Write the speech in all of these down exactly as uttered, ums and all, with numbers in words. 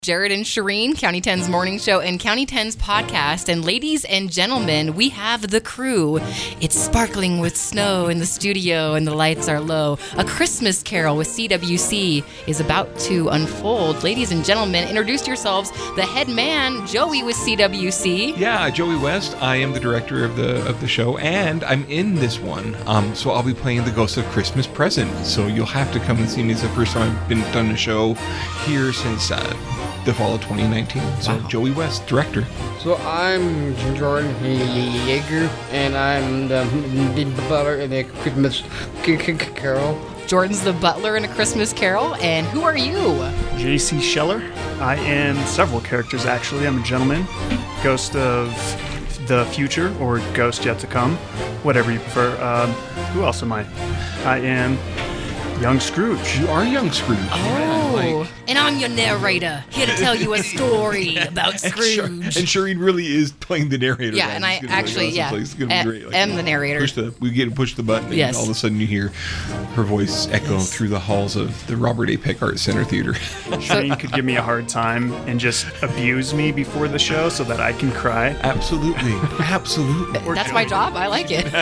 Jared and Shireen, County ten's morning show and County ten's podcast. And ladies and gentlemen, we have the crew. It's sparkling with snow in the studio and the lights are low. A Christmas Carol with C W C is about to unfold. Ladies and gentlemen, introduce yourselves. The head man, Joey with C W C. Yeah, Joey West. I am the director of the of the show, and I'm in this one. Um, so I'll be playing the Ghost of Christmas Present. So you'll have to come and see me. It's the first time I've been done a show here since uh, the fall of twenty nineteen. So wow. Joey West, director. So I'm Jordan Yeager, and I'm the, the butler in the Christmas Carol. Jordan's the butler in A Christmas Carol, and who are you? J C Scheller. I am several characters, actually. I'm a gentleman, ghost of the future, or ghost yet to come, whatever you prefer. Um, who else am I? I am young Scrooge. You are young Scrooge. Oh, yeah, like, and I'm your narrator, here to tell you a story about Scrooge. And, Shir- and Shireen really is playing the narrator. Yeah, and I actually, awesome yeah, place. It's gonna be great. Like, am the narrator. Push the, we get to push the button, and yes. all of a sudden you hear her voice echo yes. through the halls of the Robert A. Peck Art Center Theater. Shireen could give me a hard time and just abuse me before the show so that I can cry. Absolutely, absolutely. That's Joey. My job. I like it.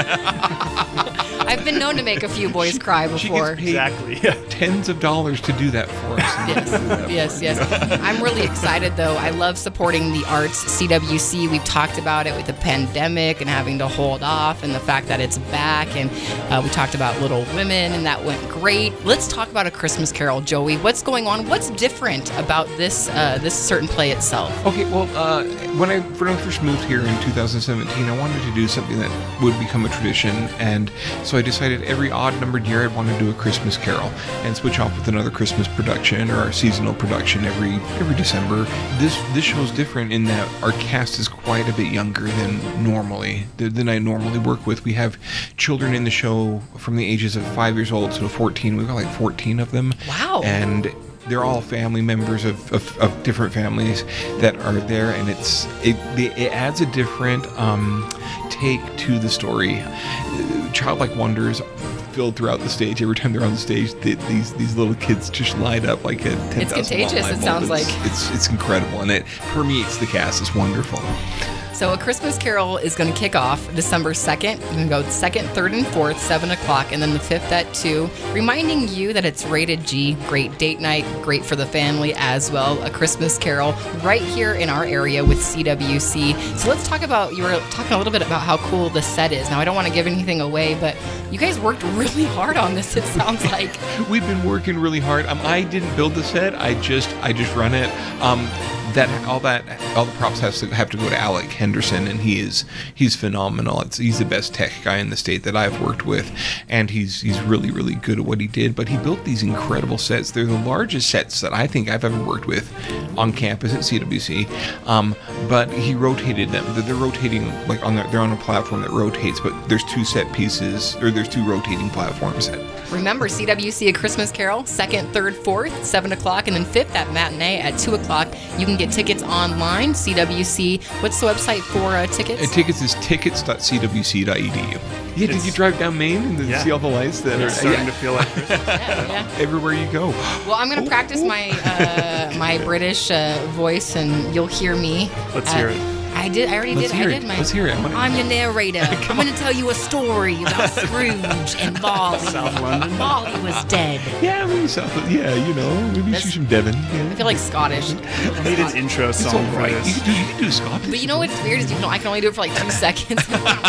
I've been known to make a few boys cry before. She gets paid exactly. Yeah. tens of dollars to do that for us. Yes, yes, yes. I'm really excited, though. I love supporting the arts. C W C, we've talked about it with the pandemic and having to hold off and the fact that it's back. And uh, we talked about Little Women, and that went great. Let's talk about A Christmas Carol, Joey. What's going on? What's different about this uh, this certain play itself? Okay, well, uh, when I when I first moved here in two thousand seventeen, I wanted to do something that would become a tradition, and so I decided every odd-numbered year I'd want to do A Christmas Carol and switch off with another Christmas production or our seasonal production every every December. This this show's different in that our cast is quite a bit younger than normally than I normally work with. We have children in the show from the ages of five years old to fourteen. We've got like fourteen of them. Wow. And they're all family members of, of, of different families that are there, and it's it it adds a different um, take to the story. Childlike wonders filled throughout the stage. Every time they're on the stage, they, these these little kids just light up like a ten thousand. It's contagious. It sounds it's, like it's it's incredible, and it permeates the cast. It's wonderful. So A Christmas Carol is going to kick off December second. We're going to go second, third, and fourth, seven o'clock, and then the fifth at two. Reminding you that it's rated G, great date night, great for the family as well. A Christmas Carol right here in our area with C W C. So let's talk about, you were talking a little bit about how cool the set is. Now, I don't want to give anything away, but you guys worked really hard on this, it sounds like. We've been working really hard. Um, I didn't build the set. I just I just run it. Um, That all that all the props has to have to go to Alec Henderson, and he is he's phenomenal. It's, he's the best tech guy in the state that I've worked with, and he's he's really really good at what he did. But he built these incredible sets. They're the largest sets that I think I've ever worked with on campus at C W C. Um, but he rotated them. They're rotating like on their, they're on a platform that rotates, but there's two set pieces or there's two rotating platforms. Remember, C W C A Christmas Carol, second, third, fourth, seven o'clock, and then fifth at matinee at two o'clock. You can get tickets online, C W C. What's the website for uh, tickets? Uh, tickets is tickets dot c w c dot e d u. Yeah, did you drive down Main and yeah. see all the lights that it's are starting yeah. to feel like Christmas? yeah, yeah. Everywhere you go. Well, I'm going to practice my uh, my British uh, voice, and you'll hear me. Let's uh, hear it. I did. I already Let's did. Hear I it. did my. Let's hear it. I'm, I'm your narrator. I'm going to tell you a story about Scrooge and Molly. South London. Molly was dead. Yeah, maybe South. Yeah, you know, maybe That's, she's from Devon. Yeah. I feel like Scottish. I need an intro It's song all right. for You this. can do, you can do Scottish. But you know what's weird is you know I can only do it for like two seconds.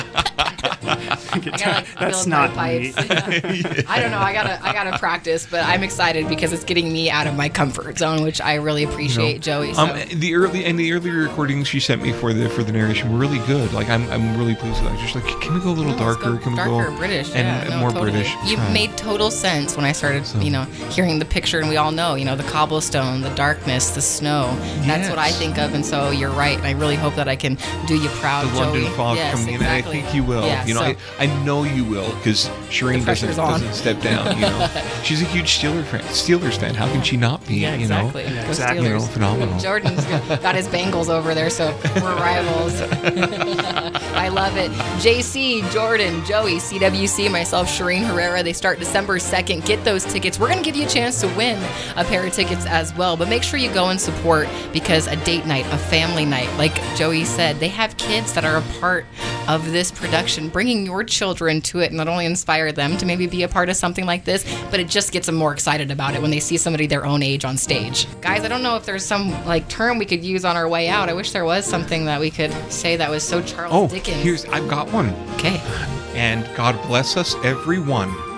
I gotta, like, That's build not my me. pipes. I don't know. I gotta I gotta practice, but I'm excited because it's getting me out of my comfort zone, which I really appreciate, you know, Joey. So. Um, the early and the earlier recordings she sent me for the for the narration were really good. Like I'm I'm really pleased with that. I was just like, can we go a little No, let's darker? go Can we darker, go British, and yeah, no, more totally. British? You Try. made total sense when I started, So. you know, hearing the picture, and we all know, you know, the cobblestone, the darkness, the snow. That's what I Yes. think of, and so you're right. And I really hope that I can do you proud, the Joey. London fog yes, coming exactly. in, and I think you will. Yeah, you know, so, I, I know you will because Shireen The doesn't, pressure's on. doesn't step down. You know, she's a huge Steelers fan. Steelers fan. How can she not be? yeah, you know, exactly. Go exactly. Steelers. You know, phenomenal. Jordan's got his Bengals over there, so we're rivals. I love it. J C, Jordan, Joey, C W C, myself, Shireen Herrera. They start December second. Get those tickets. We're going to give you a chance to win a pair of tickets as well. But make sure you go and support, because a date night, a family night, like Joey said, they have kids that are a part of this production. Bringing your children to it not only inspire them to maybe be a part of something like this, but it just gets them more excited about it when they see somebody their own age on stage. Guys, I don't know if there's some like term we could use on our way out. I wish there was something that we could say that was so Charles Oh, Dickens. here's I've got one. Okay. And God bless us, everyone.